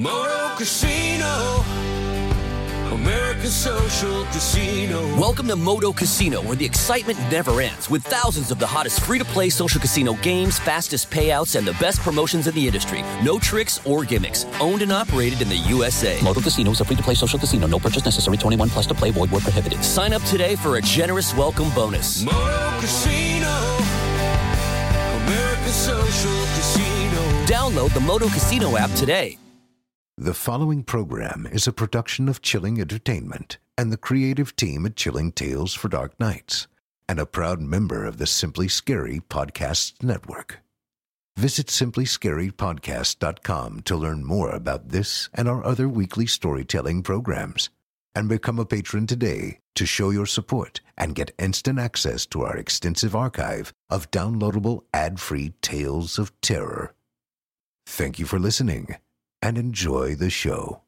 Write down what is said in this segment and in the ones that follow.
Moto Casino, American Social Casino. Welcome to Moto Casino, where the excitement never ends, with thousands of the hottest free-to-play social casino games, fastest payouts, and the best promotions in the industry. No tricks or gimmicks. Owned and operated in the USA. Moto Casino is a free-to-play social casino. No purchase necessary. 21 plus to play. Void where prohibited. Sign up today for a generous welcome bonus. Moto Casino, American Social Casino. Download the Moto Casino app today. The following program is a production of Chilling Entertainment and the creative team at Chilling Tales for Dark Nights, and a proud member of the Simply Scary Podcasts Network. Visit simplyscarypodcast.com to learn more about this and our other weekly storytelling programs, and become a patron today to show your support and get instant access to our extensive archive of downloadable ad-free tales of terror. Thank you for listening, and enjoy the show.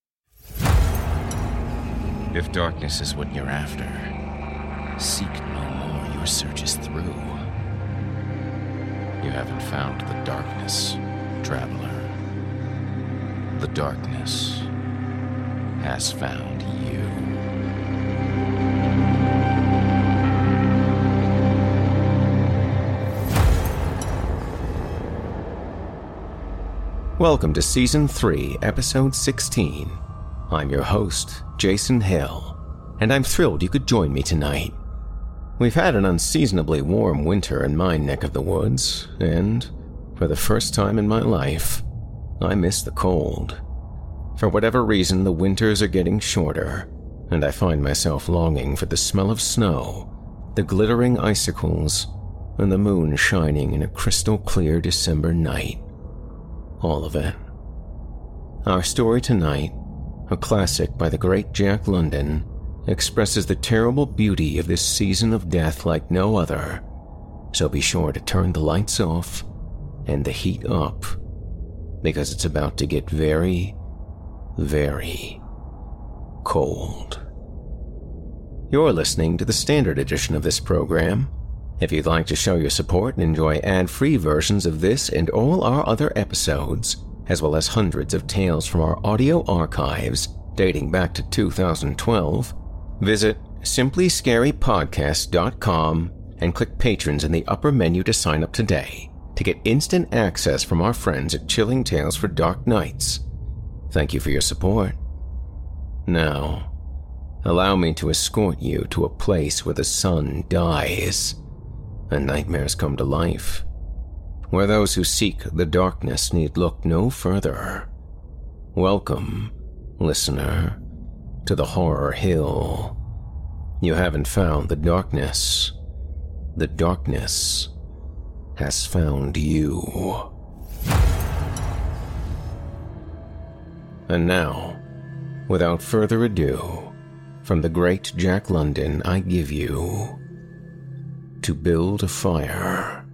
If darkness is what you're after, seek no more, your search is through. You haven't found the darkness, traveler. The darkness has found you. Welcome to Season 3, Episode 16. I'm your host, Jason Hill, and I'm thrilled you could join me tonight. We've had an unseasonably warm winter in my neck of the woods, and, for the first time in my life, I miss the cold. For whatever reason, the winters are getting shorter, and I find myself longing for the smell of snow, the glittering icicles, and the moon shining in a crystal-clear December night. All of it. Our story tonight, a classic by the great Jack London, expresses the terrible beauty of this season of death like no other, so be sure to turn the lights off and the heat up, because it's about to get very, very cold. You're listening to the standard edition of this program. If you'd like to show your support and enjoy ad-free versions of this and all our other episodes, as well as hundreds of tales from our audio archives dating back to 2012, visit simplyscarypodcast.com and click Patrons in the upper menu to sign up today to get instant access from our friends at Chilling Tales for Dark Nights. Thank you for your support. Now, allow me to escort you to a place where the sun dies and nightmares come to life, where those who seek the darkness need look no further. Welcome, listener, to the Horror Hill. You haven't found the darkness. The darkness has found you. And now, without further ado, from the great Jack London, I give you To Build a Fire.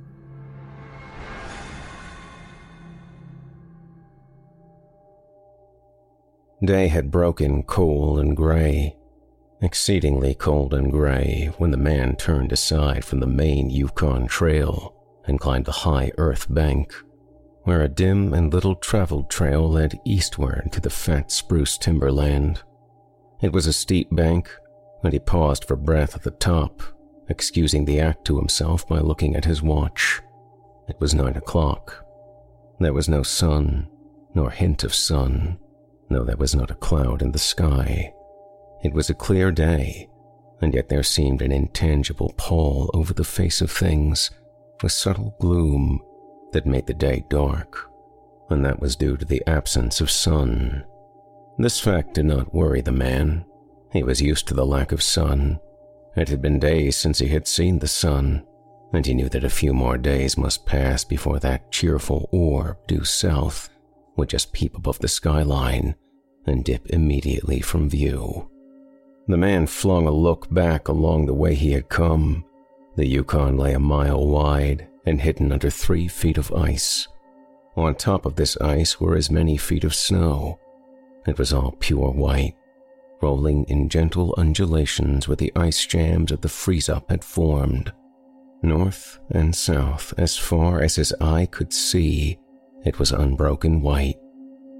Day had broken cold and gray, exceedingly cold and gray, when the man turned aside from the main Yukon Trail and climbed the high earth bank, where a dim and little-traveled trail led eastward to the fat spruce timberland. It was a steep bank, and he paused for breath at the top, excusing the act to himself by looking at his watch. It was 9 o'clock. There was no sun, nor hint of sun, though there was not a cloud in the sky. It was a clear day, and yet there seemed an intangible pall over the face of things, a subtle gloom that made the day dark, and that was due to the absence of sun. This fact did not worry the man. He was used to the lack of sun. It had been days since he had seen the sun, and he knew that a few more days must pass before that cheerful orb due south would just peep above the skyline and dip immediately from view. The man flung a look back along the way he had come. The Yukon lay a mile wide and hidden under 3 feet of ice. On top of this ice were as many feet of snow. It was all pure white, rolling in gentle undulations where the ice jams of the freeze-up had formed. North and south, as far as his eye could see, it was unbroken white,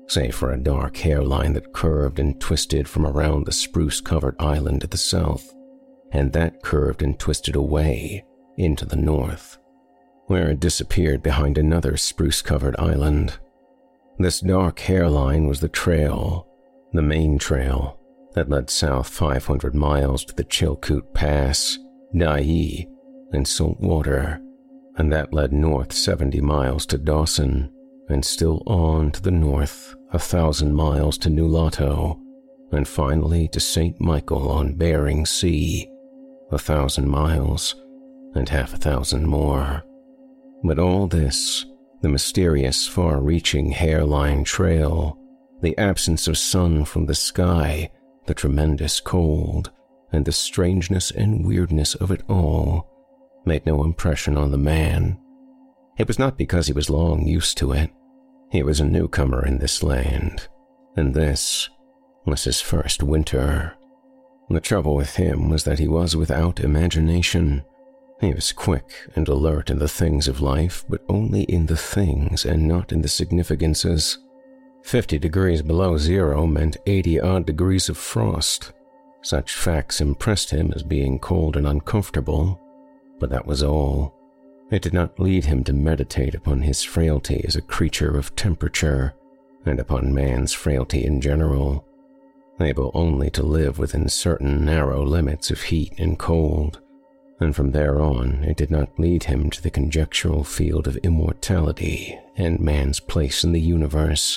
save for a dark hairline that curved and twisted from around the spruce-covered island to the south, and that curved and twisted away into the north, where it disappeared behind another spruce-covered island. This dark hairline was the trail, the main trail, that led south 500 miles to the Chilkoot Pass, Dyea, and Saltwater, and that led north 70 miles to Dawson, and still on to the north 1,000 miles to Nulato, and finally to St. Michael on Bering Sea, 1,000 miles, and half 1,000 more. But all this, the mysterious far-reaching hairline trail, the absence of sun from the sky, the tremendous cold, and the strangeness and weirdness of it all, made no impression on the man. It was not because he was long used to it. He was a newcomer in this land, and this was his first winter. The trouble with him was that he was without imagination. He was quick and alert in the things of life, but only in the things and not in the significances. 50 degrees below zero meant 80-odd degrees of frost. Such facts impressed him as being cold and uncomfortable, but that was all. It did not lead him to meditate upon his frailty as a creature of temperature, and upon man's frailty in general, able only to live within certain narrow limits of heat and cold, and from there on it did not lead him to the conjectural field of immortality and man's place in the universe.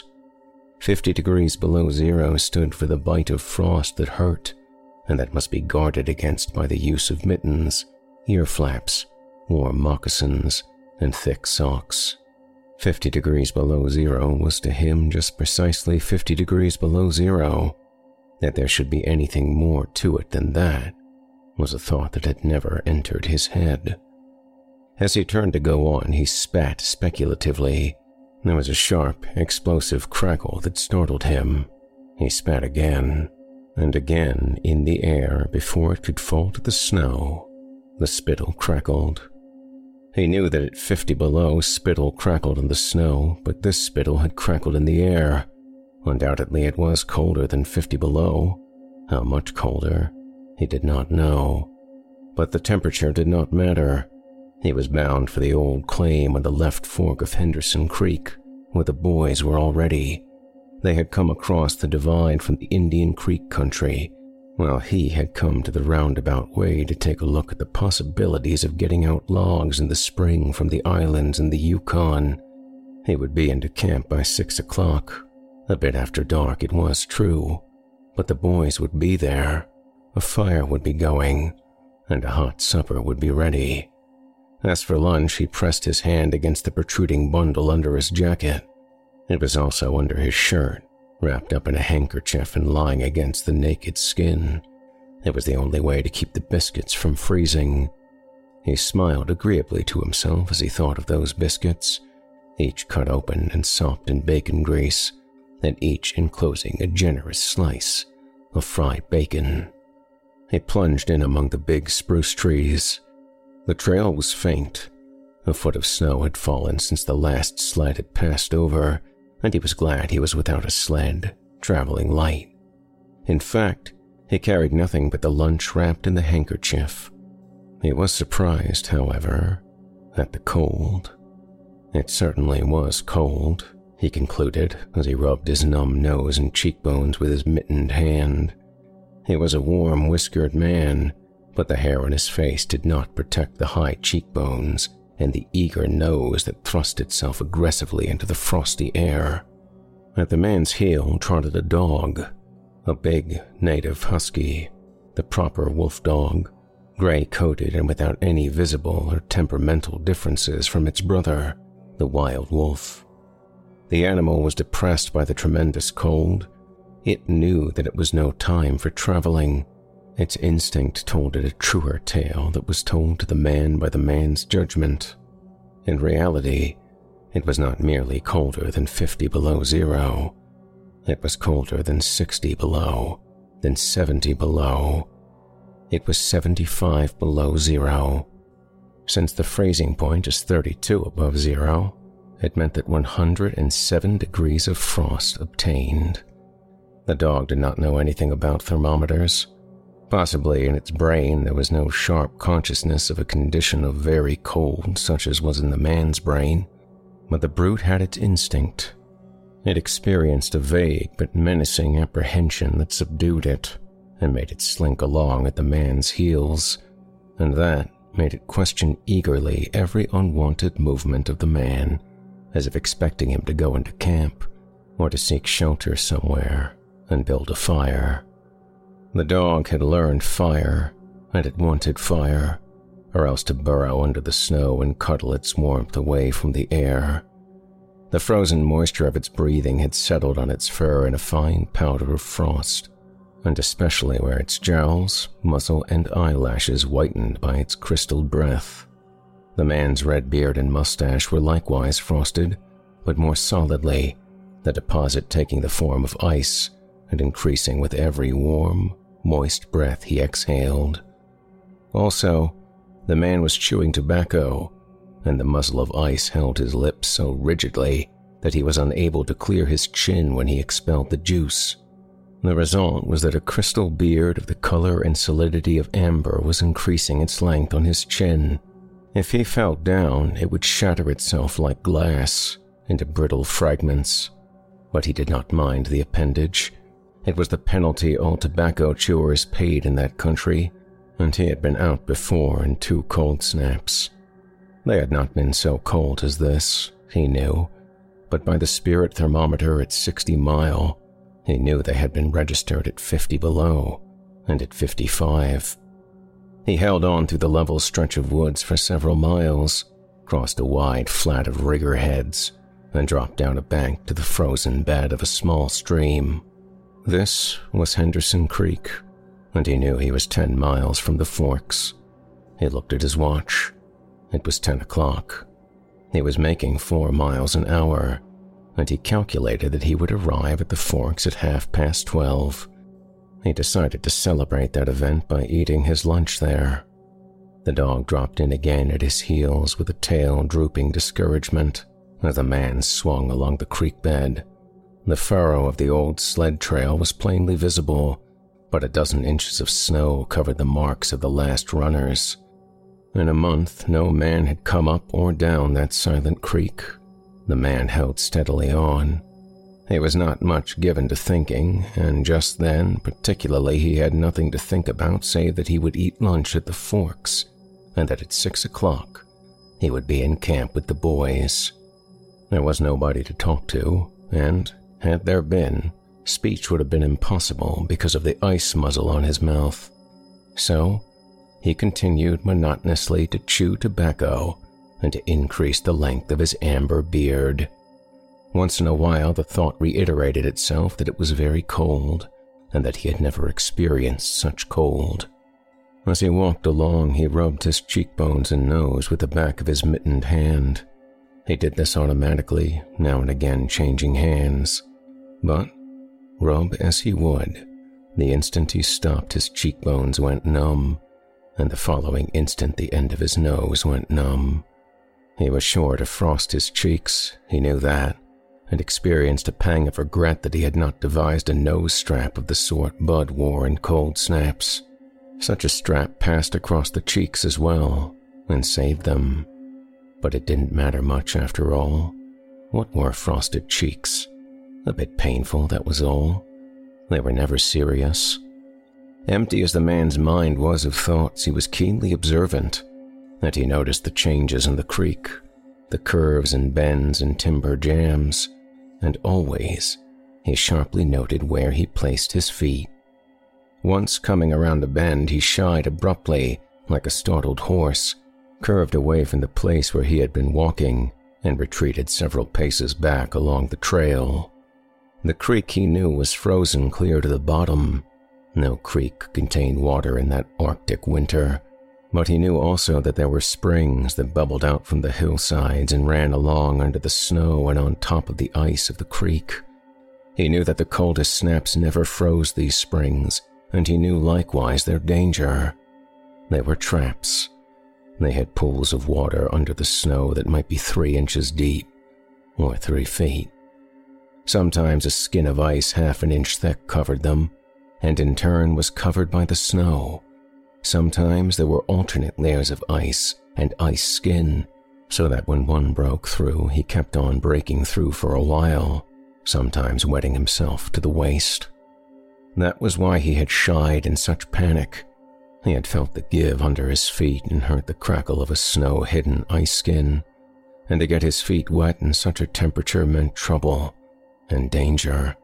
50 degrees below zero stood for the bite of frost that hurt, and that must be guarded against by the use of mittens, ear flaps, warm moccasins, and thick socks. 50 degrees below zero was to him just precisely 50 degrees below zero. That there should be anything more to it than that was a thought that had never entered his head. As he turned to go on, he spat speculatively. There was a sharp, explosive crackle that startled him. He spat again, and again in the air before it could fall to the snow. The spittle crackled. He knew that at 50 below, spittle crackled in the snow, but this spittle had crackled in the air. Undoubtedly it was colder than 50 below. How much colder, he did not know. But the temperature did not matter. He was bound for the old claim on the left fork of Henderson Creek, where the boys were already. They had come across the divide from the Indian Creek country, while he had come to the roundabout way to take a look at the possibilities of getting out logs in the spring from the islands in the Yukon. He would be into camp by 6 o'clock. A bit after dark, it was true, but the boys would be there. A fire would be going, and a hot supper would be ready. As for lunch, he pressed his hand against the protruding bundle under his jacket. It was also under his shirt, wrapped up in a handkerchief and lying against the naked skin. It was the only way to keep the biscuits from freezing. He smiled agreeably to himself as he thought of those biscuits, each cut open and sopped in bacon grease, and each enclosing a generous slice of fried bacon. He plunged in among the big spruce trees. The trail was faint. A foot of snow had fallen since the last sled had passed over, and he was glad he was without a sled, traveling light. In fact, he carried nothing but the lunch wrapped in the handkerchief. He was surprised, however, at the cold. It certainly was cold, he concluded as he rubbed his numb nose and cheekbones with his mittened hand. He was a warm, whiskered man, but the hair on his face did not protect the high cheekbones and the eager nose that thrust itself aggressively into the frosty air. At the man's heel trotted a dog, a big native husky, the proper wolf dog, gray-coated and without any visible or temperamental differences from its brother, the wild wolf. The animal was depressed by the tremendous cold. It knew that it was no time for traveling. Its instinct told it a truer tale that was told to the man by the man's judgment. In reality, it was not merely colder than 50 below zero. It was colder than 60 below, than 70 below. It was 75 below zero. Since the freezing point is 32 above zero, it meant that 107 degrees of frost obtained. The dog did not know anything about thermometers. Possibly in its brain there was no sharp consciousness of a condition of very cold such as was in the man's brain, but the brute had its instinct. It experienced a vague but menacing apprehension that subdued it and made it slink along at the man's heels, and that made it question eagerly every unwanted movement of the man, as if expecting him to go into camp or to seek shelter somewhere and build a fire. The dog had learned fire, and it wanted fire, or else to burrow under the snow and cuddle its warmth away from the air. The frozen moisture of its breathing had settled on its fur in a fine powder of frost, and especially where its jowls, muzzle, and eyelashes whitened by its crystal breath. The man's red beard and mustache were likewise frosted, but more solidly, the deposit taking the form of ice and increasing with every warm, moist breath he exhaled. Also, the man was chewing tobacco, and the muzzle of ice held his lips so rigidly that he was unable to clear his chin when he expelled the juice. The result was that a crystal beard of the color and solidity of amber was increasing its length on his chin. If he fell down, it would shatter itself like glass into brittle fragments. But he did not mind the appendage. It was the penalty all tobacco chewers paid in that country, and he had been out before in 2 cold snaps. They had not been so cold as this, he knew, but by the spirit thermometer at 60 mile, he knew they had been registered at 50 below, and at 55. He held on through the level stretch of woods for several miles, crossed a wide flat of rigger heads, and dropped down a bank to the frozen bed of a small stream. This was Henderson Creek, and he knew he was 10 miles from the forks. He looked at his watch. It was 10 o'clock. He was making 4 miles an hour, and he calculated that he would arrive at the forks at 12:30. He decided to celebrate that event by eating his lunch there. The dog dropped in again at his heels with a tail drooping discouragement as the man swung along the creek bed. The furrow of the old sled trail was plainly visible, but a dozen inches of snow covered the marks of the last runners. In a month, no man had come up or down that silent creek. The man held steadily on. He was not much given to thinking, and just then, particularly, he had nothing to think about save that he would eat lunch at the forks, and that at 6 o'clock he would be in camp with the boys. There was nobody to talk to, and, had there been, speech would have been impossible because of the ice muzzle on his mouth. So, he continued monotonously to chew tobacco and to increase the length of his amber beard. Once in a while, the thought reiterated itself that it was very cold, and that he had never experienced such cold. As he walked along, he rubbed his cheekbones and nose with the back of his mittened hand. He did this automatically, now and again changing hands. But, rub as he would, the instant he stopped, his cheekbones went numb, and the following instant the end of his nose went numb. He was sure to frost his cheeks, he knew that, and experienced a pang of regret that he had not devised a nose strap of the sort Bud wore in cold snaps. Such a strap passed across the cheeks as well, and saved them. But it didn't matter much after all. What were frosted cheeks? A bit painful, that was all. They were never serious. Empty as the man's mind was of thoughts, he was keenly observant, and he noticed the changes in the creek, the curves and bends and timber jams, and always he sharply noted where he placed his feet. Once coming around a bend, he shied abruptly, like a startled horse, curved away from the place where he had been walking, and retreated several paces back along the trail. The creek, he knew, was frozen clear to the bottom. No creek could contain water in that Arctic winter, but he knew also that there were springs that bubbled out from the hillsides and ran along under the snow and on top of the ice of the creek. He knew that the coldest snaps never froze these springs, and he knew likewise their danger. They were traps. They had pools of water under the snow that might be 3 inches deep, or 3 feet. Sometimes a skin of ice half an inch thick covered them, and in turn was covered by the snow. Sometimes there were alternate layers of ice and ice skin, so that when one broke through, he kept on breaking through for a while, sometimes wetting himself to the waist. That was why he had shied in such panic. He had felt the give under his feet and heard the crackle of a snow-hidden ice skin, and to get his feet wet in such a temperature meant trouble and danger.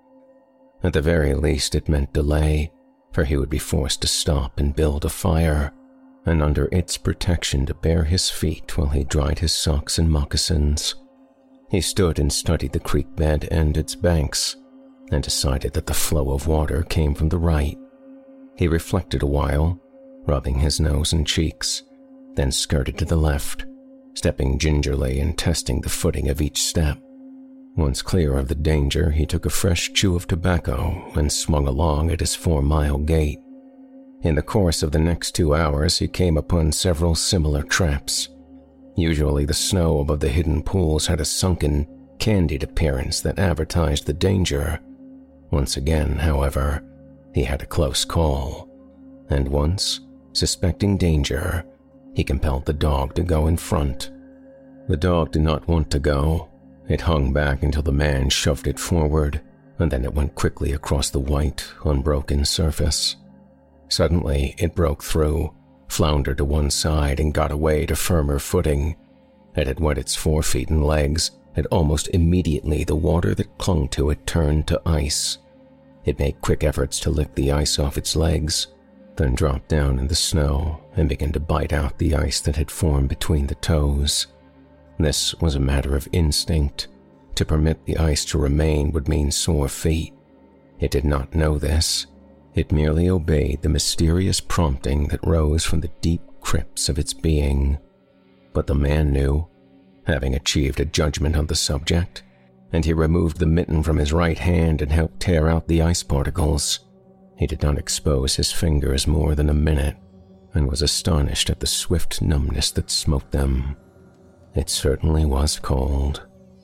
At the very least, it meant delay, for he would be forced to stop and build a fire, and under its protection to bare his feet while he dried his socks and moccasins. He stood and studied the creek bed and its banks, and decided that the flow of water came from the right. He reflected a while, rubbing his nose and cheeks, then skirted to the left, stepping gingerly and testing the footing of each step. Once clear of the danger, he took a fresh chew of tobacco and swung along at his 4-mile gait. In the course of the next 2 hours, he came upon several similar traps. Usually the snow above the hidden pools had a sunken, candied appearance that advertised the danger. Once again, however, he had a close call, and once, suspecting danger, he compelled the dog to go in front. The dog did not want to go. It hung back until the man shoved it forward, and then it went quickly across the white, unbroken surface. Suddenly, it broke through, floundered to one side, and got away to firmer footing. It had wet its 4 feet and legs, and almost immediately the water that clung to it turned to ice. It made quick efforts to lick the ice off its legs, then dropped down in the snow and began to bite out the ice that had formed between the toes. This was a matter of instinct. To permit the ice to remain would mean sore feet. It did not know this. It merely obeyed the mysterious prompting that rose from the deep crypts of its being. But the man knew, having achieved a judgment on the subject, and he removed the mitten from his right hand and helped tear out the ice particles. He did not expose his fingers more than a minute, and was astonished at the swift numbness that smote them. It certainly was cold.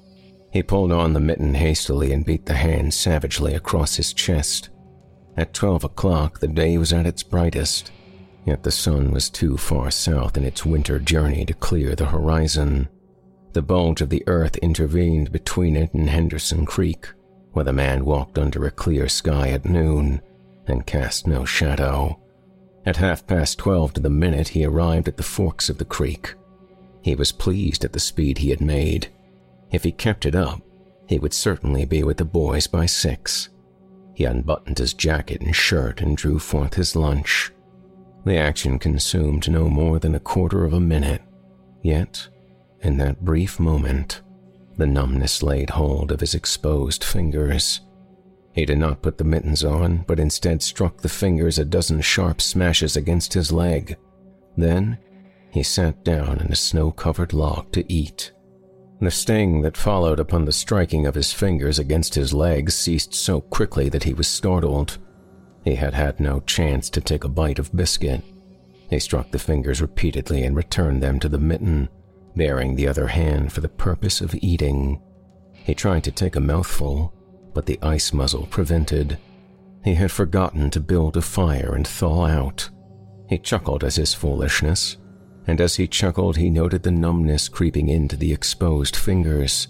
He pulled on the mitten hastily and beat the hand savagely across his chest. At 12 o'clock, the day was at its brightest, yet the sun was too far south in its winter journey to clear the horizon. The bulge of the earth intervened between it and Henderson Creek, where the man walked under a clear sky at noon and cast no shadow. At 12:30 to the minute, he arrived at the forks of the creek. He was pleased at the speed he had made. If he kept it up, he would certainly be with the boys by 6. He unbuttoned his jacket and shirt and drew forth his lunch. The action consumed no more than 1/4 of a minute, yet, in that brief moment, the numbness laid hold of his exposed fingers. He did not put the mittens on, but instead struck the fingers a dozen sharp smashes against his leg. Then, he sat down in a snow-covered log to eat. The sting that followed upon the striking of his fingers against his legs ceased so quickly that he was startled. He had had no chance to take a bite of biscuit. He struck the fingers repeatedly and returned them to the mitten, baring the other hand for the purpose of eating. He tried to take a mouthful, but the ice muzzle prevented. He had forgotten to build a fire and thaw out. He chuckled at his foolishness, and as he chuckled, he noted the numbness creeping into the exposed fingers.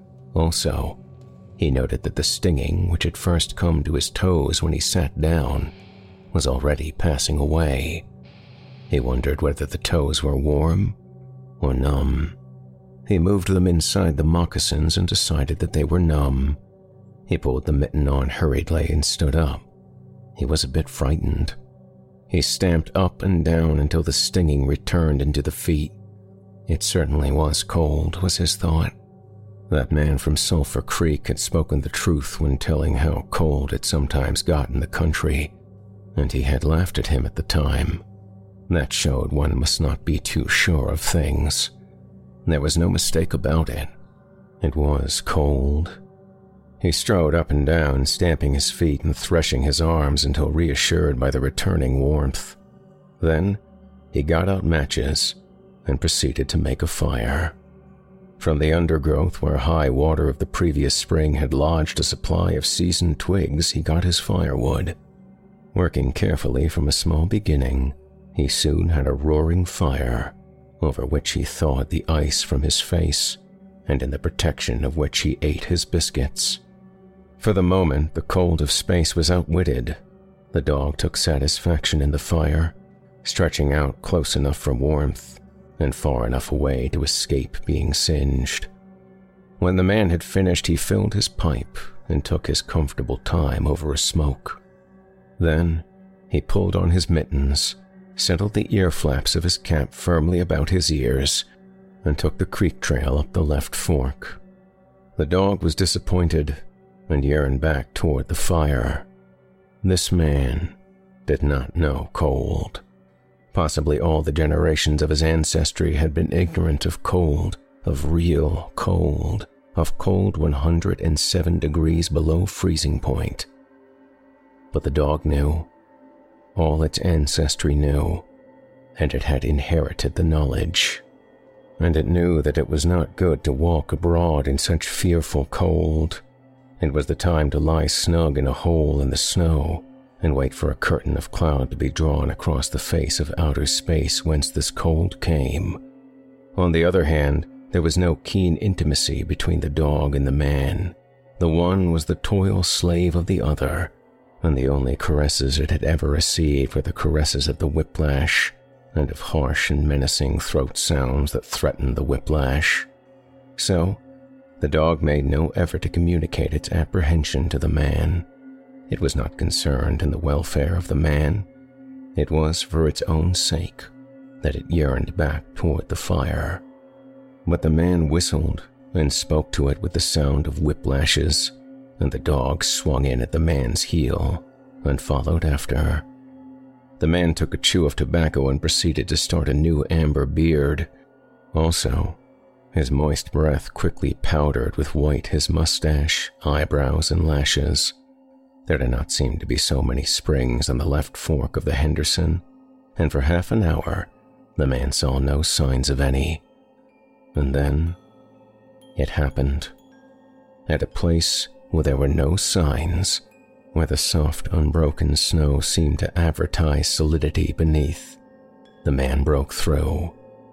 Also, he noted that the stinging, which had first come to his toes when he sat down, was already passing away. He wondered whether the toes were warm or numb. He moved them inside the moccasins and decided that they were numb. He pulled the mitten on hurriedly and stood up. He was a bit frightened. He stamped up and down until the stinging returned into the feet. It certainly was cold, was his thought. That man from Sulphur Creek had spoken the truth when telling how cold it sometimes got in the country, and he had laughed at him at the time. That showed one must not be too sure of things. There was no mistake about it. It was cold. He strode up and down, stamping his feet and threshing his arms until reassured by the returning warmth. Then he got out matches and proceeded to make a fire. From the undergrowth where high water of the previous spring had lodged a supply of seasoned twigs, he got his firewood. Working carefully from a small beginning, he soon had a roaring fire, over which he thawed the ice from his face, and in the protection of which he ate his biscuits. For the moment, the cold of space was outwitted. The dog took satisfaction in the fire, stretching out close enough for warmth, and far enough away to escape being singed. When the man had finished, he filled his pipe and took his comfortable time over a smoke. Then he pulled on his mittens, settled the ear flaps of his cap firmly about his ears, and took the creek trail up the left fork. The dog was disappointed and yearned back toward the fire. This man did not know cold. Possibly all the generations of his ancestry had been ignorant of cold, of real cold, of cold 107 degrees below freezing point. But the dog knew. All its ancestry knew, and it had inherited the knowledge. And it knew that it was not good to walk abroad in such fearful cold. It was the time to lie snug in a hole in the snow and wait for a curtain of cloud to be drawn across the face of outer space whence this cold came. On the other hand, there was no keen intimacy between the dog and the man. The one was the toil slave of the other, and the only caresses it had ever received were the caresses of the whiplash, and of harsh and menacing throat sounds that threatened the whiplash. So, the dog made no effort to communicate its apprehension to the man. It was not concerned in the welfare of the man. It was for its own sake that it yearned back toward the fire. But the man whistled and spoke to it with the sound of whiplashes, and the dog swung in at the man's heel and followed after. The man took a chew of tobacco and proceeded to start a new amber beard. Also, his moist breath quickly powdered with white his mustache, eyebrows, and lashes. There did not seem to be so many springs on the left fork of the Henderson, and for half an hour the man saw no signs of any. And then it happened. At a place where there were no signs, where the soft, unbroken snow seemed to advertise solidity beneath, the man broke through.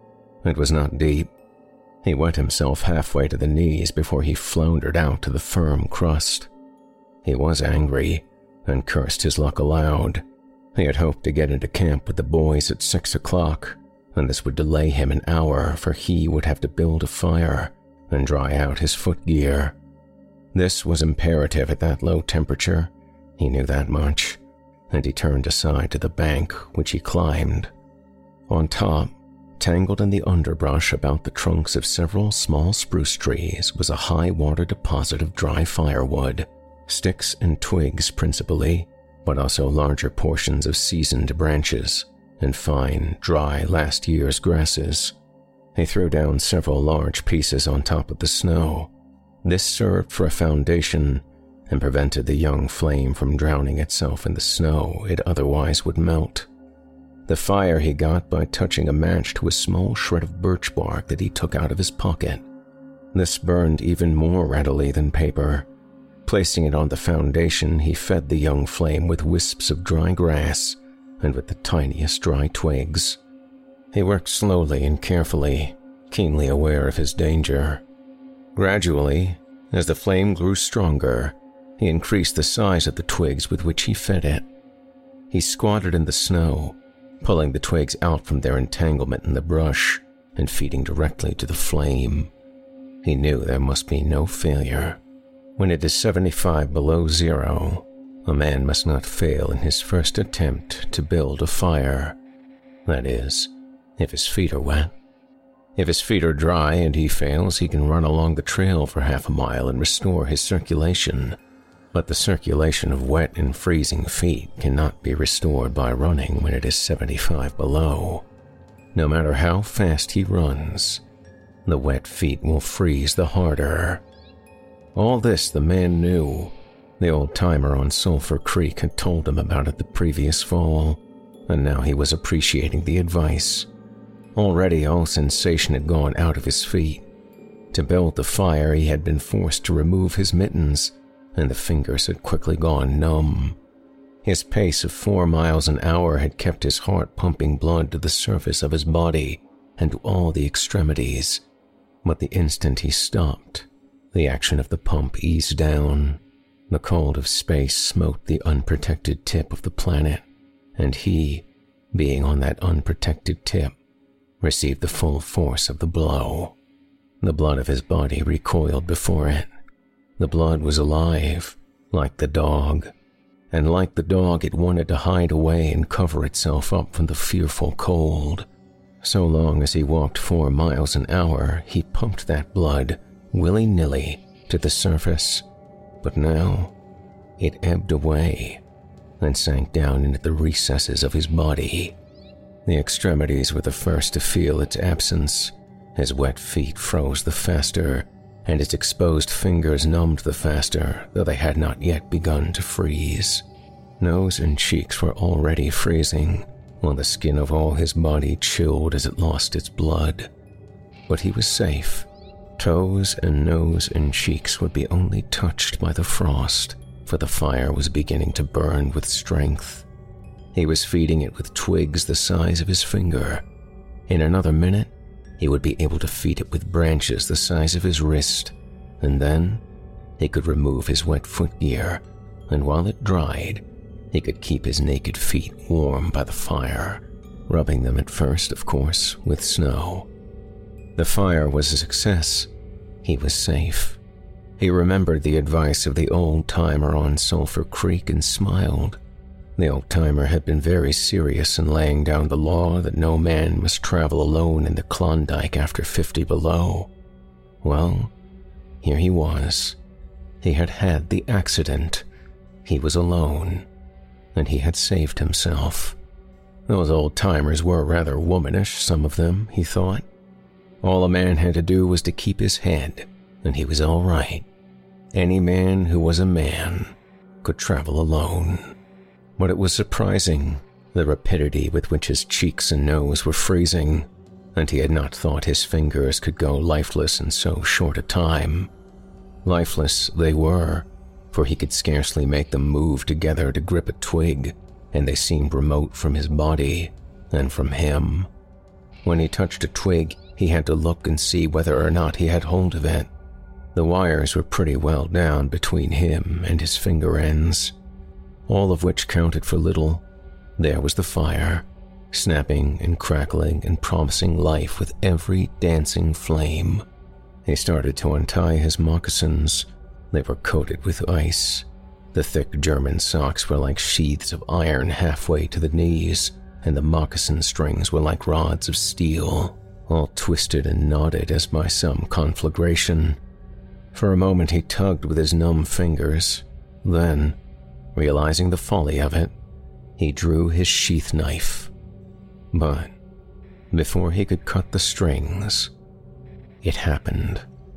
It was not deep. He wet himself halfway to the knees before he floundered out to the firm crust. He was angry and cursed his luck aloud. He had hoped to get into camp with the boys at 6 o'clock, and this would delay him an hour, for he would have to build a fire and dry out his footgear. This was imperative at that low temperature. He knew that much, and he turned aside to the bank, which he climbed. On top, tangled in the underbrush about the trunks of several small spruce trees, was a high water deposit of dry firewood, sticks and twigs principally, but also larger portions of seasoned branches and fine, dry last year's grasses. He threw down several large pieces on top of the snow. This served for a foundation and prevented the young flame from drowning itself in the snow it otherwise would melt. The fire he got by touching a match to a small shred of birch bark that he took out of his pocket. This burned even more readily than paper. Placing it on the foundation, he fed the young flame with wisps of dry grass and with the tiniest dry twigs. He worked slowly and carefully, keenly aware of his danger. Gradually, as the flame grew stronger, he increased the size of the twigs with which he fed it. He squatted in the snow, pulling the twigs out from their entanglement in the brush and feeding directly to the flame. He knew there must be no failure. When it is 75 below zero, a man must not fail in his first attempt to build a fire. That is, if his feet are wet. If his feet are dry and he fails, he can run along the trail for half a mile and restore his circulation. But the circulation of wet and freezing feet cannot be restored by running when it is 75 below. No matter how fast he runs, the wet feet will freeze the harder. All this the man knew. The old-timer on Sulphur Creek had told him about it the previous fall, and now he was appreciating the advice. Already all sensation had gone out of his feet. To build the fire, he had been forced to remove his mittens, and the fingers had quickly gone numb. His pace of 4 miles an hour had kept his heart pumping blood to the surface of his body and to all the extremities, but the instant he stopped, the action of the pump eased down. The cold of space smote the unprotected tip of the planet, and he, being on that unprotected tip, received the full force of the blow. The blood of his body recoiled before it. The blood was alive, like the dog, and like the dog it wanted to hide away and cover itself up from the fearful cold. So long as he walked 4 miles an hour, he pumped that blood, willy-nilly, to the surface, but now it ebbed away and sank down into the recesses of his body. The extremities were the first to feel its absence. His wet feet froze the faster, and his exposed fingers numbed the faster, though they had not yet begun to freeze. Nose and cheeks were already freezing, while the skin of all his body chilled as it lost its blood. But he was safe. Toes and nose and cheeks would be only touched by the frost, for the fire was beginning to burn with strength. He was feeding it with twigs the size of his finger. In another minute, he would be able to feed it with branches the size of his wrist, and then he could remove his wet footgear, and while it dried, he could keep his naked feet warm by the fire, rubbing them at first, of course, with snow. The fire was a success. He was safe. He remembered the advice of the old-timer on Sulphur Creek and smiled. The old-timer had been very serious in laying down the law that no man must travel alone in the Klondike after 50 below. Well, here he was. He had had the accident. He was alone, and he had saved himself. Those old-timers were rather womanish, some of them, he thought. All a man had to do was to keep his head, and he was all right. Any man who was a man could travel alone. But it was surprising, the rapidity with which his cheeks and nose were freezing, and he had not thought his fingers could go lifeless in so short a time. Lifeless they were, for he could scarcely make them move together to grip a twig, and they seemed remote from his body and from him. When he touched a twig, he had to look and see whether or not he had hold of it. The wires were pretty well down between him and his finger ends, all of which counted for little. There was the fire, snapping and crackling and promising life with every dancing flame. He started to untie his moccasins. They were coated with ice. The thick German socks were like sheaths of iron halfway to the knees, and the moccasin strings were like rods of steel, all twisted and knotted as by some conflagration. For a moment he tugged with his numb fingers. Then, realizing the folly of it, he drew his sheath knife. But before he could cut the strings, it happened.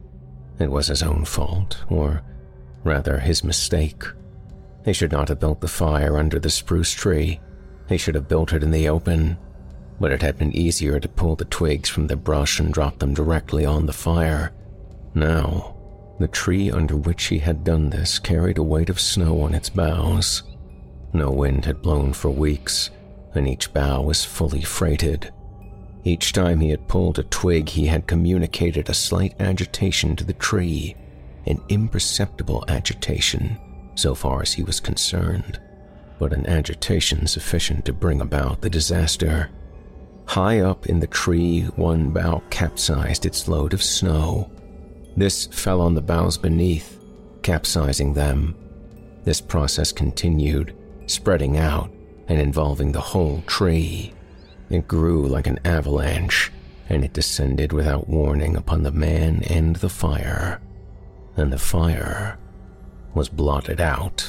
It was his own fault, or rather his mistake. He should not have built the fire under the spruce tree. He should have built it in the open, but it had been easier to pull the twigs from the brush and drop them directly on the fire. Now, the tree under which he had done this carried a weight of snow on its boughs. No wind had blown for weeks, and each bough was fully freighted. Each time he had pulled a twig, he had communicated a slight agitation to the tree, an imperceptible agitation so far as he was concerned, but an agitation sufficient to bring about the disaster. High up in the tree, one bough capsized its load of snow. This fell on the boughs beneath, capsizing them. This process continued, spreading out and involving the whole tree. It grew like an avalanche, and it descended without warning upon the man and the fire. And the fire was blotted out.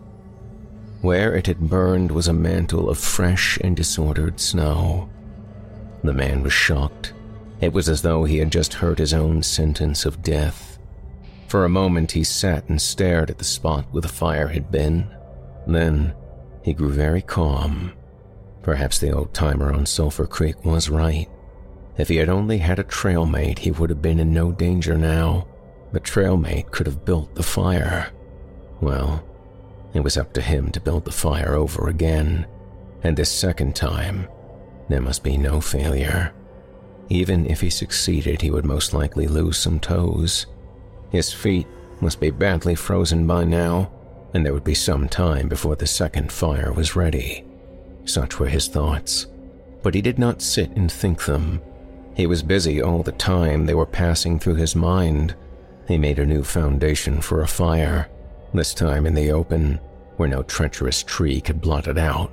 Where it had burned was a mantle of fresh and disordered snow. The man was shocked. It was as though he had just heard his own sentence of death. For a moment he sat and stared at the spot where the fire had been. Then he grew very calm. Perhaps the old-timer on Sulphur Creek was right. If he had only had a trailmate, he would have been in no danger now. The trailmate could have built the fire. Well, it was up to him to build the fire over again, and this second time, there must be no failure. Even if he succeeded, he would most likely lose some toes. His feet must be badly frozen by now, and there would be some time before the second fire was ready. Such were his thoughts, but he did not sit and think them. He was busy all the time. They were passing through his mind. He made a new foundation for a fire, this time in the open, where no treacherous tree could blot it out.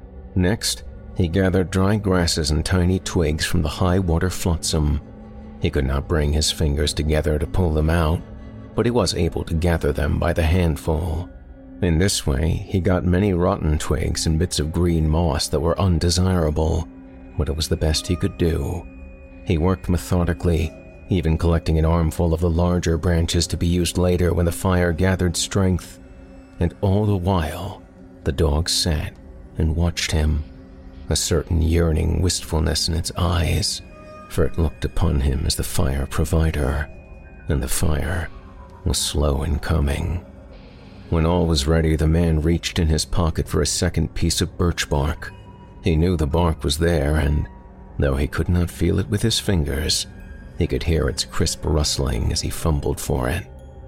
Next, he gathered dry grasses and tiny twigs from the high water flotsam. He could not bring his fingers together to pull them out, but he was able to gather them by the handful. In this way, he got many rotten twigs and bits of green moss that were undesirable, but it was the best he could do. He worked methodically, even collecting an armful of the larger branches to be used later when the fire gathered strength. And all the while, the dog sat and watched him, a certain yearning wistfulness in its eyes, for it looked upon him as the fire provider, and the fire was slow in coming. When all was ready, the man reached in his pocket for a second piece of birch bark. He knew the bark was there, and though he could not feel it with his fingers, he could hear its crisp rustling as he fumbled for it.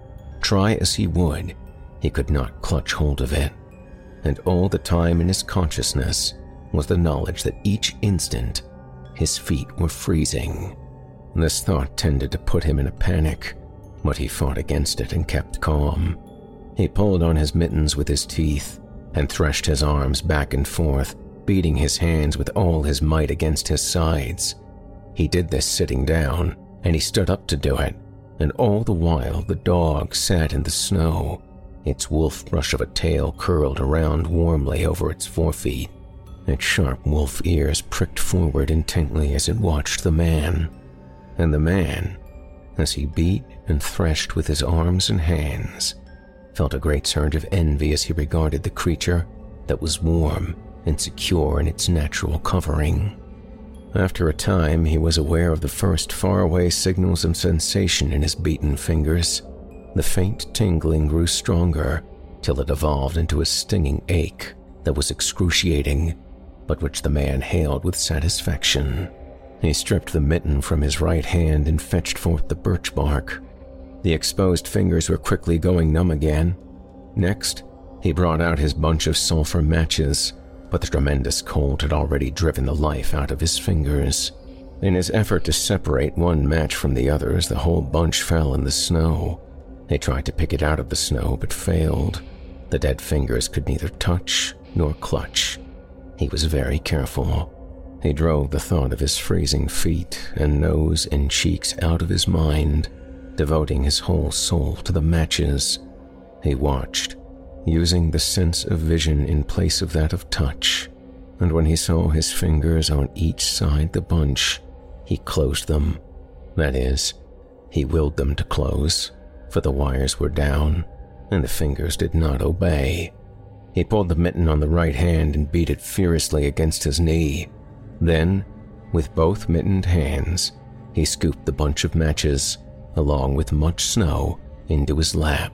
Try as he would, he could not clutch hold of it, and all the time in his consciousness was the knowledge that each instant his feet were freezing. This thought tended to put him in a panic, but he fought against it and kept calm. He pulled on his mittens with his teeth and threshed his arms back and forth, beating his hands with all his might against his sides. He did this sitting down, and he stood up to do it, and all the while the dog sat in the snow, its wolf brush of a tail curled around warmly over its forefeet. Its sharp wolf ears pricked forward intently as it watched the man. And the man, as he beat and threshed with his arms and hands, felt a great surge of envy as he regarded the creature that was warm and secure in its natural covering. After a time, he was aware of the first faraway signals of sensation in his beaten fingers. The faint tingling grew stronger till it evolved into a stinging ache that was excruciating, but which the man hailed with satisfaction. He stripped the mitten from his right hand and fetched forth the birch bark. The exposed fingers were quickly going numb again. Next, he brought out his bunch of sulfur matches, but the tremendous cold had already driven the life out of his fingers. In his effort to separate one match from the others, the whole bunch fell in the snow. He tried to pick it out of the snow, but failed. The dead fingers could neither touch nor clutch. He was very careful. He drove the thought of his freezing feet and nose and cheeks out of his mind, devoting his whole soul to the matches. He watched, using the sense of vision in place of that of touch, and when he saw his fingers on each side the bunch, he closed them. That is, he willed them to close, for the wires were down, and the fingers did not obey. He pulled the mitten on the right hand and beat it furiously against his knee. Then, with both mittened hands, he scooped the bunch of matches, along with much snow, into his lap.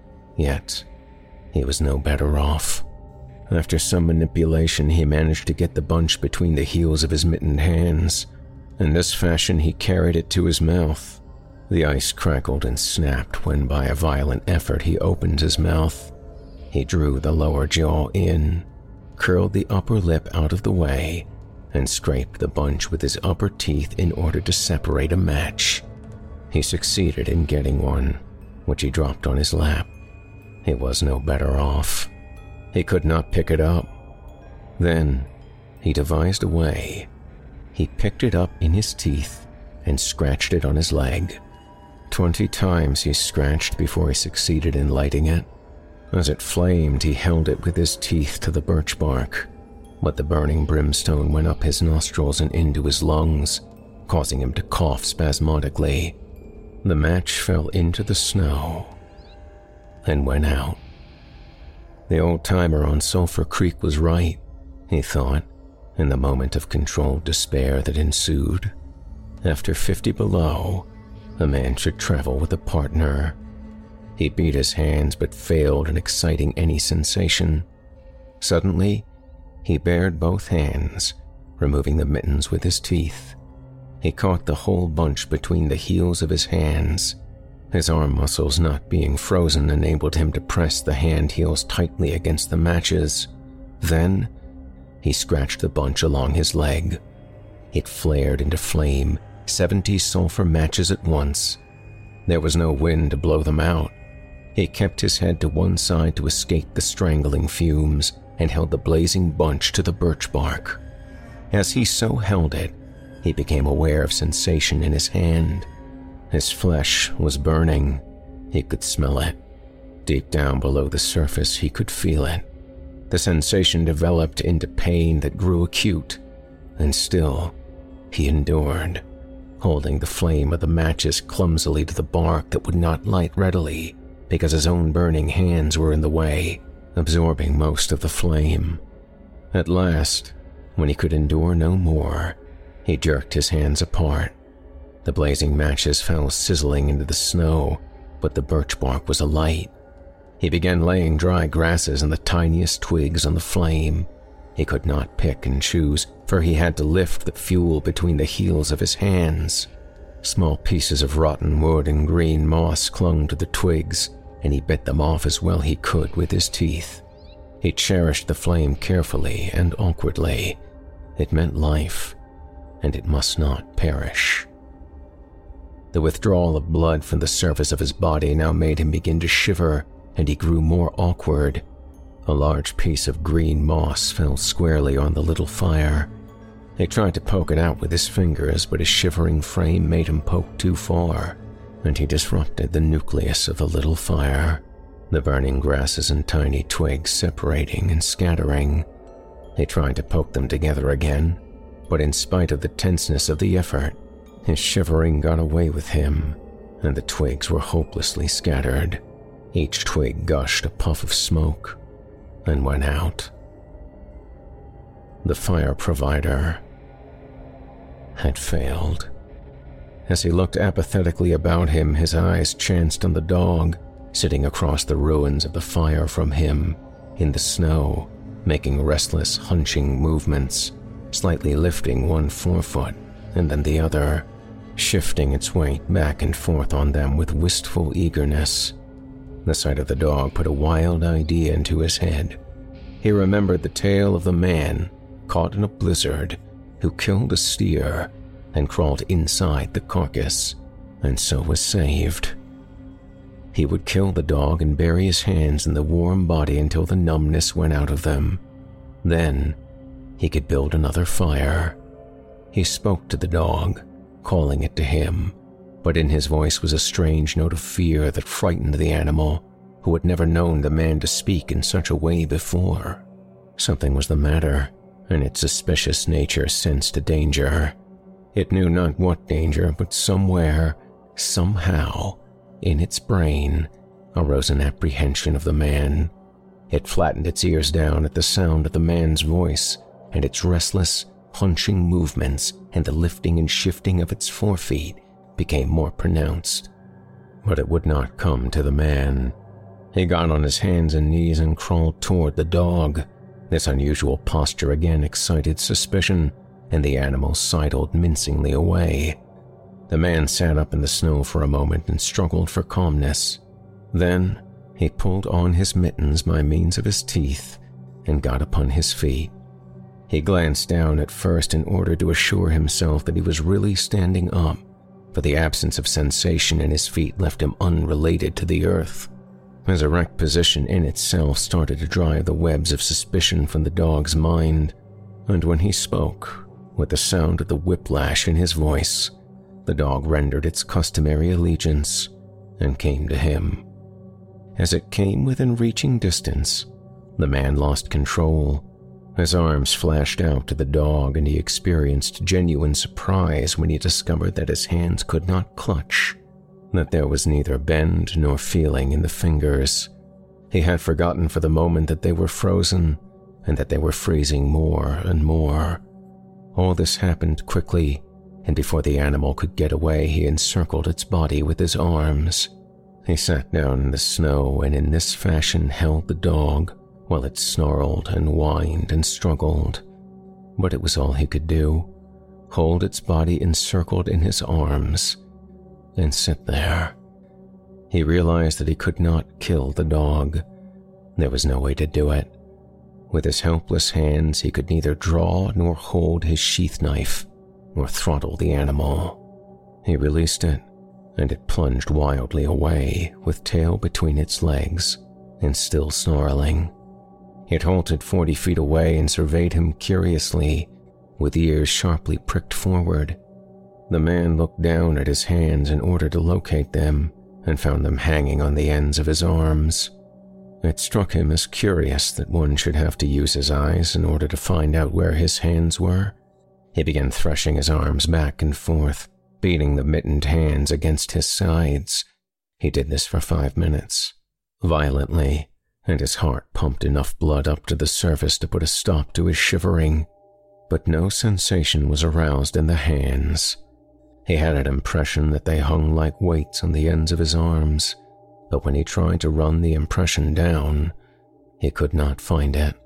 Yet, he was no better off. After some manipulation, he managed to get the bunch between the heels of his mittened hands. In this fashion, he carried it to his mouth. The ice crackled and snapped when, by a violent effort, he opened his mouth. He drew the lower jaw in, curled the upper lip out of the way, and scraped the bunch with his upper teeth in order to separate a match. He succeeded in getting one, which he dropped on his lap. He was no better off. He could not pick it up. Then, he devised a way. He picked it up in his teeth and scratched it on his leg. 20 times he scratched before he succeeded in lighting it. As it flamed, he held it with his teeth to the birch bark, but the burning brimstone went up his nostrils and into his lungs, causing him to cough spasmodically. The match fell into the snow and went out. The old-timer on Sulphur Creek was right, he thought, in the moment of controlled despair that ensued. After 50 below, a man should travel with a partner. He beat his hands but failed in exciting any sensation. Suddenly, he bared both hands, removing the mittens with his teeth. He caught the whole bunch between the heels of his hands. His arm muscles not being frozen enabled him to press the hand heels tightly against the matches. Then, he scratched the bunch along his leg. It flared into flame, 70 sulfur matches at once. There was no wind to blow them out. He kept his head to one side to escape the strangling fumes and held the blazing bunch to the birch bark. As he so held it, he became aware of sensation in his hand. His flesh was burning. He could smell it. Deep down below the surface, he could feel it. The sensation developed into pain that grew acute, and still, he endured, holding the flame of the matches clumsily to the bark that would not light readily because his own burning hands were in the way, absorbing most of the flame. At last, when he could endure no more, he jerked his hands apart. The blazing matches fell sizzling into the snow, but the birch bark was alight. He began laying dry grasses and the tiniest twigs on the flame. He could not pick and choose, for he had to lift the fuel between the heels of his hands. Small pieces of rotten wood and green moss clung to the twigs, and he bit them off as well he could with his teeth. He cherished the flame carefully and awkwardly. It meant life, and it must not perish. The withdrawal of blood from the surface of his body now made him begin to shiver, and he grew more awkward. A large piece of green moss fell squarely on the little fire. He tried to poke it out with his fingers, but his shivering frame made him poke too far, and he disrupted the nucleus of the little fire, the burning grasses and tiny twigs separating and scattering. He tried to poke them together again, but in spite of the tenseness of the effort, his shivering got away with him, and the twigs were hopelessly scattered. Each twig gushed a puff of smoke and went out. The fire provider had failed. As he looked apathetically about him, his eyes chanced on the dog, sitting across the ruins of the fire from him, in the snow, making restless, hunching movements, slightly lifting one forefoot and then the other, shifting its weight back and forth on them with wistful eagerness. The sight of the dog put a wild idea into his head. He remembered the tale of the man caught in a blizzard who killed a steer and crawled inside the carcass, and so was saved. He would kill the dog and bury his hands in the warm body until the numbness went out of them. Then he could build another fire. He spoke to the dog, calling it to him, but in his voice was a strange note of fear that frightened the animal, who had never known the man to speak in such a way before. Something was the matter, and its suspicious nature sensed a danger. It knew not what danger, but somewhere, somehow, in its brain, arose an apprehension of the man. It flattened its ears down at the sound of the man's voice, and its restless, hunching movements and the lifting and shifting of its forefeet became more pronounced. But it would not come to the man. He got on his hands and knees and crawled toward the dog. This unusual posture again excited suspicion, and the animal sidled mincingly away. The man sat up in the snow for a moment and struggled for calmness. Then he pulled on his mittens by means of his teeth and got upon his feet. He glanced down at first in order to assure himself that he was really standing up, for the absence of sensation in his feet left him unrelated to the earth. His erect position in itself started to drive the webs of suspicion from the dog's mind, and when he spoke, with the sound of the whiplash in his voice, the dog rendered its customary allegiance and came to him. As it came within reaching distance, the man lost control. His arms flashed out to the dog, and he experienced genuine surprise when he discovered that his hands could not clutch, that there was neither bend nor feeling in the fingers. He had forgotten for the moment that they were frozen, and that they were freezing more and more. All this happened quickly, and before the animal could get away, he encircled its body with his arms. He sat down in the snow and in this fashion held the dog while it snarled and whined and struggled. But it was all he could do, hold its body encircled in his arms and sit there. He realized that he could not kill the dog. There was no way to do it. With his helpless hands, he could neither draw nor hold his sheath knife, nor throttle the animal. He released it, and it plunged wildly away with tail between its legs and still snarling. It halted 40 feet away and surveyed him curiously, with ears sharply pricked forward. The man looked down at his hands in order to locate them and found them hanging on the ends of his arms. It struck him as curious that one should have to use his eyes in order to find out where his hands were. He began threshing his arms back and forth, beating the mittened hands against his sides. He did this for 5 minutes, violently, and his heart pumped enough blood up to the surface to put a stop to his shivering. But no sensation was aroused in the hands. He had an impression that they hung like weights on the ends of his arms, but when he tried to run the impression down, he could not find it.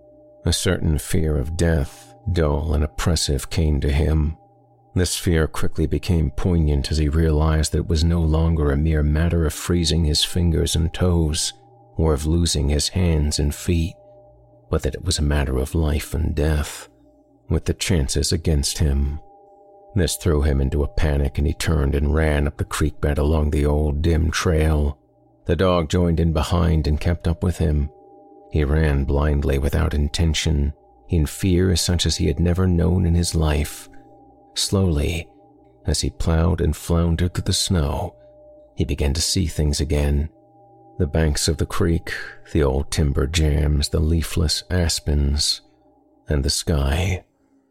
A certain fear of death, dull and oppressive, came to him. This fear quickly became poignant as he realized that it was no longer a mere matter of freezing his fingers and toes, or of losing his hands and feet, but that it was a matter of life and death, with the chances against him. This threw him into a panic, and he turned and ran up the creek bed along the old dim trail. The dog joined in behind and kept up with him. He ran blindly without intention, in fear such as he had never known in his life. Slowly, as he plowed and floundered through the snow, he began to see things again. The banks of the creek, the old timber jams, the leafless aspens, and the sky.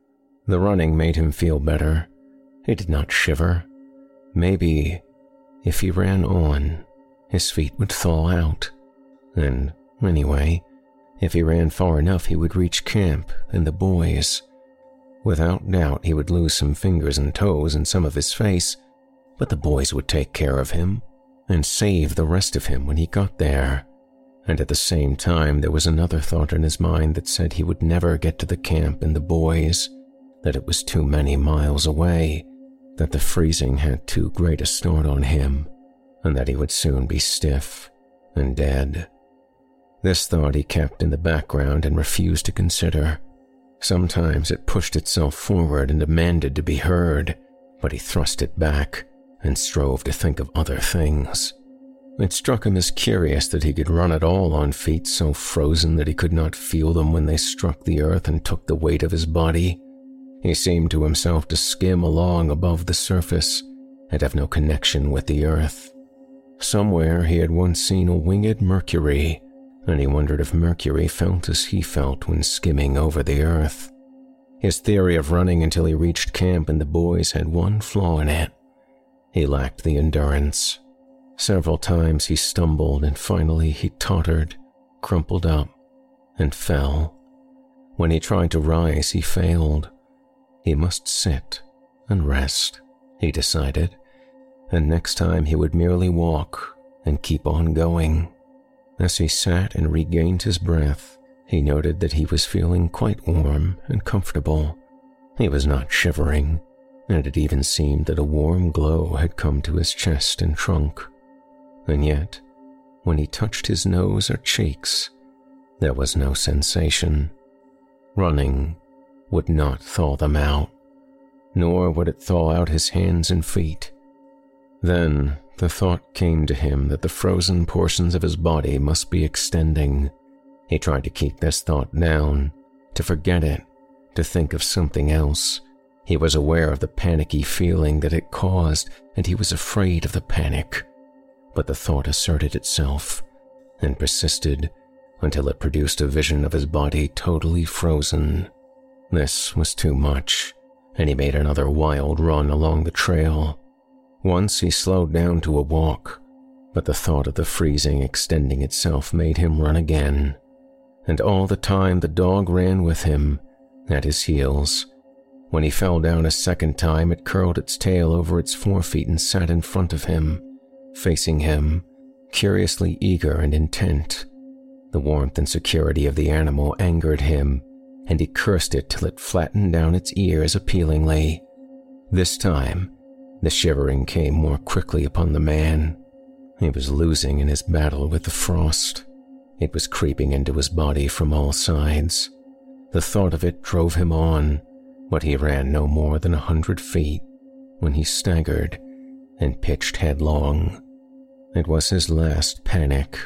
The running made him feel better. He did not shiver. Maybe, if he ran on, his feet would thaw out. And, anyway, if he ran far enough, he would reach camp and the boys. Without doubt, he would lose some fingers and toes and some of his face, but the boys would take care of him and save the rest of him when he got there. And at the same time, there was another thought in his mind that said he would never get to the camp and the boys, that it was too many miles away, that the freezing had too great a start on him, and that he would soon be stiff and dead. This thought he kept in the background and refused to consider. Sometimes it pushed itself forward and demanded to be heard, but he thrust it back and strove to think of other things. It struck him as curious that he could run at all on feet so frozen that he could not feel them when they struck the earth and took the weight of his body. He seemed to himself to skim along above the surface and have no connection with the earth. Somewhere he had once seen a winged Mercury, and he wondered if Mercury felt as he felt when skimming over the earth. His theory of running until he reached camp and the boys had one flaw in it. He lacked the endurance. Several times he stumbled, and finally he tottered, crumpled up, and fell. When he tried to rise, he failed. He must sit and rest, he decided, and next time he would merely walk and keep on going. As he sat and regained his breath, he noted that he was feeling quite warm and comfortable. He was not shivering, and it even seemed that a warm glow had come to his chest and trunk. And yet, when he touched his nose or cheeks, there was no sensation. Running would not thaw them out, nor would it thaw out his hands and feet. Then the thought came to him that the frozen portions of his body must be extending. He tried to keep this thought down, to forget it, to think of something else. He was aware of the panicky feeling that it caused, and he was afraid of the panic. But the thought asserted itself and persisted until it produced a vision of his body totally frozen. This was too much, and he made another wild run along the trail. Once he slowed down to a walk, but the thought of the freezing extending itself made him run again. And all the time the dog ran with him, at his heels, When he fell down a second time, it curled its tail over its forefeet and sat in front of him, facing him, curiously eager and intent. The warmth and security of the animal angered him, and he cursed it till it flattened down its ears appealingly. This time, the shivering came more quickly upon the man. He was losing in his battle with the frost. It was creeping into his body from all sides. The thought of it drove him on, but he ran no more than 100 feet when he staggered and pitched headlong. It was his last panic.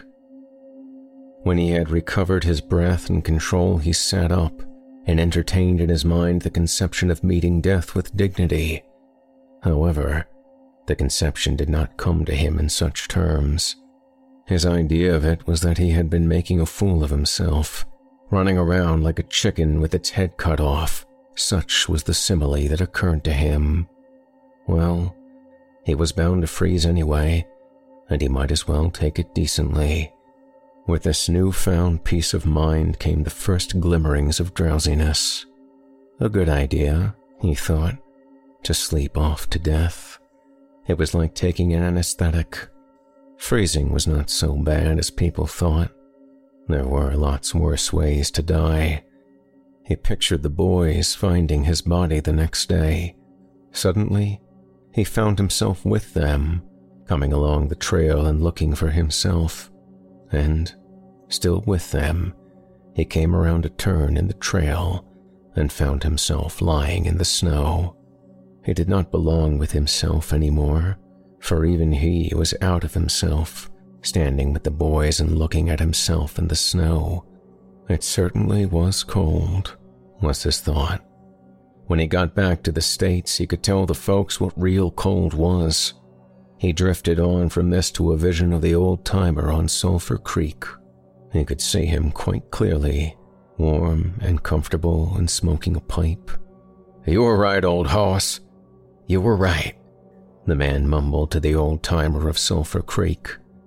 When he had recovered his breath and control, he sat up and entertained in his mind the conception of meeting death with dignity. However, the conception did not come to him in such terms. His idea of it was that he had been making a fool of himself, running around like a chicken with its head cut off. Such was the simile that occurred to him. Well, he was bound to freeze anyway, and he might as well take it decently. With this newfound peace of mind came the first glimmerings of drowsiness. A good idea, he thought, to sleep off to death. It was like taking an anesthetic. Freezing was not so bad as people thought. There were lots worse ways to die. He pictured the boys finding his body the next day. Suddenly, he found himself with them, coming along the trail and looking for himself. And, still with them, he came around a turn in the trail and found himself lying in the snow. He did not belong with himself anymore, for even he was out of himself, standing with the boys and looking at himself in the snow. It certainly was cold, was his thought. When he got back to the States, he could tell the folks what real cold was. He drifted on from this to a vision of the old-timer on Sulphur Creek. He could see him quite clearly, warm and comfortable and smoking a pipe. "You were right, old hoss. You were right," the man mumbled to the old-timer of Sulphur Creek.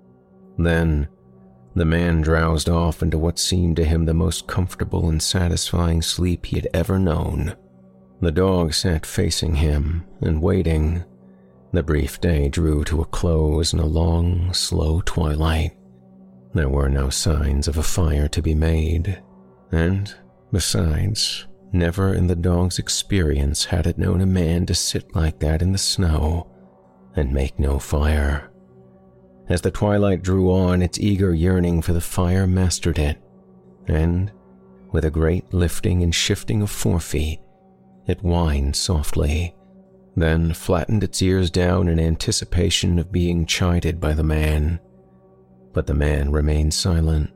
Then, the man drowsed off into what seemed to him the most comfortable and satisfying sleep he had ever known. The dog sat facing him and waiting. The brief day drew to a close in a long, slow twilight. There were no signs of a fire to be made, and, besides, never in the dog's experience had it known a man to sit like that in the snow and make no fire. As the twilight drew on, its eager yearning for the fire mastered it, and, with a great lifting and shifting of forefeet, it whined softly, then flattened its ears down in anticipation of being chided by the man. But the man remained silent.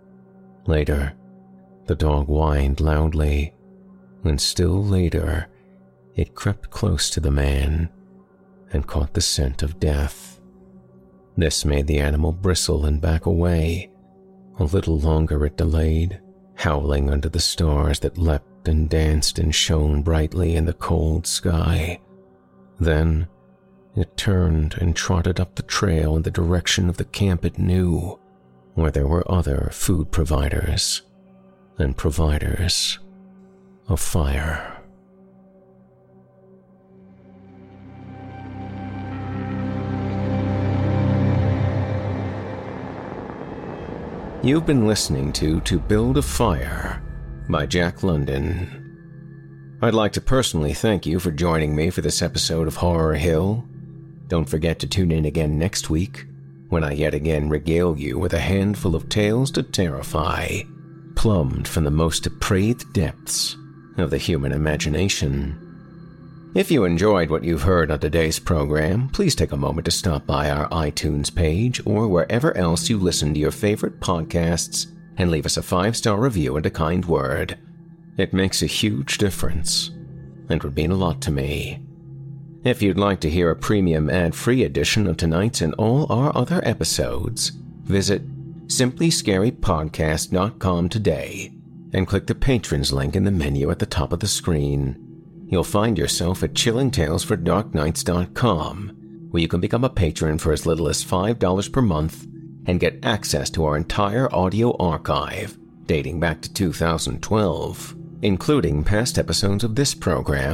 Later, the dog whined loudly, and still later, it crept close to the man and caught the scent of death. This made the animal bristle and back away. A little longer it delayed, howling under the stars that leapt and danced and shone brightly in the cold sky. Then, it turned and trotted up the trail in the direction of the camp it knew, where there were other food providers and providers of fire. You've been listening to Build a Fire by Jack London. I'd like to personally thank you for joining me for this episode of Horror Hill. Don't forget to tune in again next week, when I yet again regale you with a handful of tales to terrify, plumbed from the most depraved depths of the human imagination. If you enjoyed what you've heard on today's program, please take a moment to stop by our iTunes page or wherever else you listen to your favorite podcasts and leave us a 5-star review and a kind word. It makes a huge difference and would mean a lot to me. If you'd like to hear a premium ad-free edition of tonight's and all our other episodes, visit simplyscarypodcast.com today and click the patrons link in the menu at the top of the screen. You'll find yourself at chillingtalesfordarknights.com, where you can become a patron for as little as $5 per month and get access to our entire audio archive dating back to 2012, including past episodes of this program,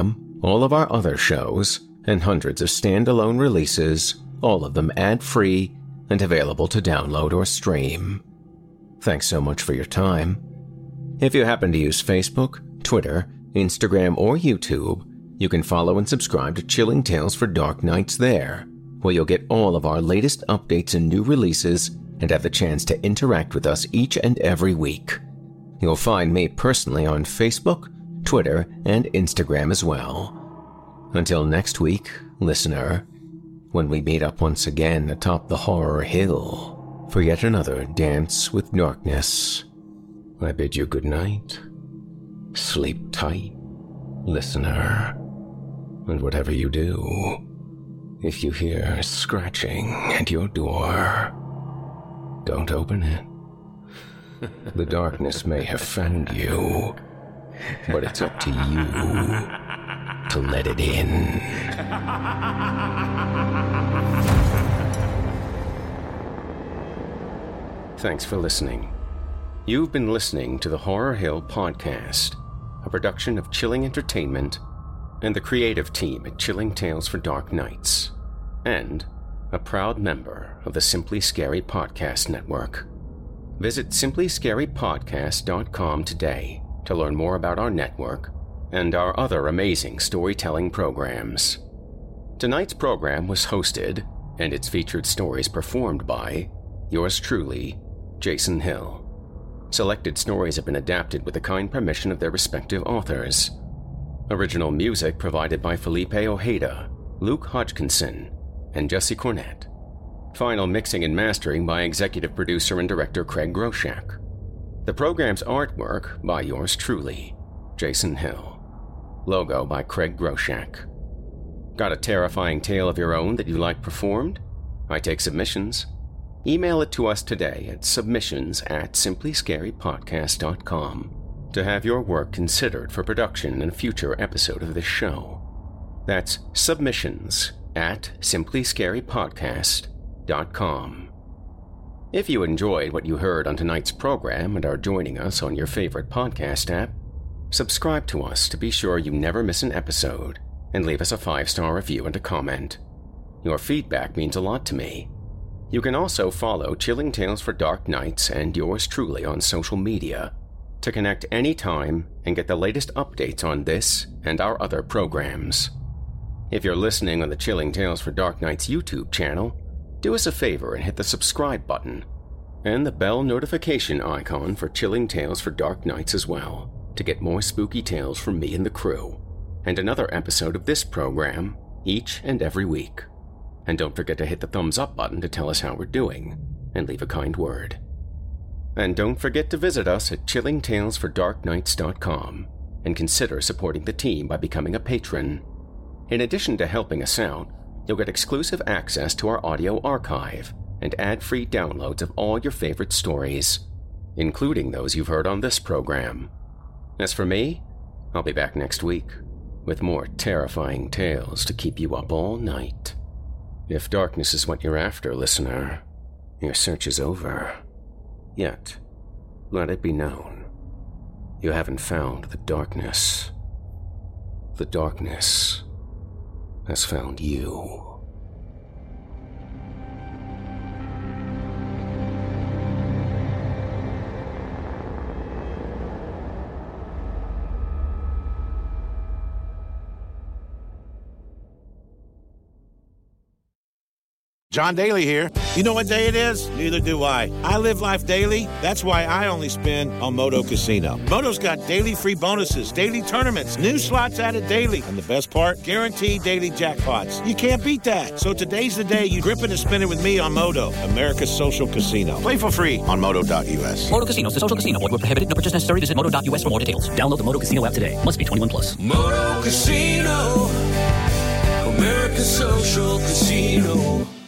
all of our other shows, and hundreds of standalone releases, all of them ad-free and available to download or stream. Thanks so much for your time. If you happen to use Facebook, Twitter, Instagram, or YouTube, you can follow and subscribe to Chilling Tales for Dark Nights there, where you'll get all of our latest updates and new releases and have the chance to interact with us each and every week. You'll find me personally on Facebook, Twitter, and Instagram as well. Until next week, listener, when we meet up once again atop the Horror Hill for yet another Dance with Darkness, I bid you good night. Sleep tight, listener. And whatever you do, if you hear scratching at your door, don't open it. The darkness may have found you, but it's up to you to let it in. Thanks for listening. You've been listening to the Horror Hill Podcast, a production of Chilling Entertainment and the creative team at Chilling Tales for Dark Nights, and a proud member of the Simply Scary Podcast Network. Visit simplyscarypodcast.com today to learn more about our network and our other amazing storytelling programs. Tonight's program was hosted, and its featured stories performed by yours truly, Jason Hill. Selected stories have been adapted with the kind permission of their respective authors. Original music provided by Felipe Ojeda, Luke Hodgkinson, and Jesse Cornett. Final mixing and mastering by executive producer and director Craig Groshak. The program's artwork by yours truly, Jason Hill. Logo by Craig Groshak. Got a terrifying tale of your own that you like performed? I take submissions. Email it to us today at submissions@simplyscarypodcast.com to have your work considered for production in a future episode of this show. That's submissions@simplyscarypodcast.com. If you enjoyed what you heard on tonight's program and are joining us on your favorite podcast app, subscribe to us to be sure you never miss an episode, and leave us a 5-star review and a comment. Your feedback means a lot to me. You can also follow Chilling Tales for Dark Nights and yours truly on social media to connect anytime and get the latest updates on this and our other programs. If you're listening on the Chilling Tales for Dark Nights YouTube channel, do us a favor and hit the subscribe button and the bell notification icon for Chilling Tales for Dark Nights as well, to get more spooky tales from me and the crew, and another episode of this program each and every week. And don't forget to hit the thumbs up button to tell us how we're doing, and leave a kind word. And don't forget to visit us at chillingtalesfordarknights.com and consider supporting the team by becoming a patron. In addition to helping us out, you'll get exclusive access to our audio archive and ad-free downloads of all your favorite stories, including those you've heard on this program. As for me, I'll be back next week with more terrifying tales to keep you up all night. If darkness is what you're after, listener, your search is over. Yet, let it be known, you haven't found the darkness. The darkness has found you. John Daly here. You know what day it is? Neither do I. I live life daily. That's why I only spin on Moto Casino. Moto's got daily free bonuses, daily tournaments, new slots added daily, and the best part, guaranteed daily jackpots. You can't beat that. So today's the day you grip it and spin it with me on Moto, America's social casino. Play for free on Moto.us. Moto Casino, the social casino. Void where prohibited. No purchase necessary. Visit Moto.us for more details. Download the Moto Casino app today. Must be 21 plus. Moto Casino, America's social casino.